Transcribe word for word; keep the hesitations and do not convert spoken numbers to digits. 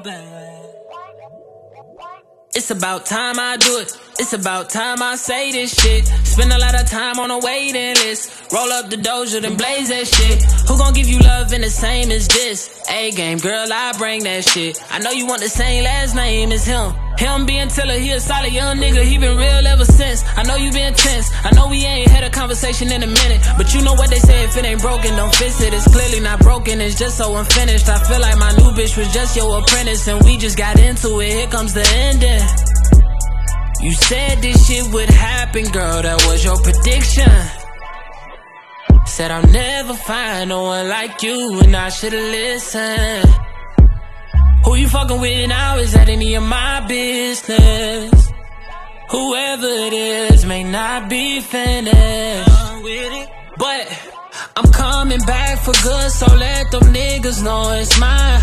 bad. It's about time I do it. It's about time I say this shit. Spend a lot of time on a waiting list. Roll up the doja, then blaze that shit. Who gon' give you love in the same as this? A-game, girl, I bring that shit. I know you want the same last name as him. Him being Tiller, he a solid young nigga. He been real ever since. I know you been tense. I know we ain't had a conversation in a minute, but you know what they say, if it ain't broken, don't fix it. It's clearly not broken, it's just so unfinished. I feel like my new bitch was just your apprentice, and we just got into it. Here comes the ending. You said this shit would happen, girl, that was your prediction. Said I'll never find no one like you, and I should've listened. Who you fucking with now, is that any of my business? Whoever it is may not be finished, but I'm coming back for good, so let them niggas know it's mine.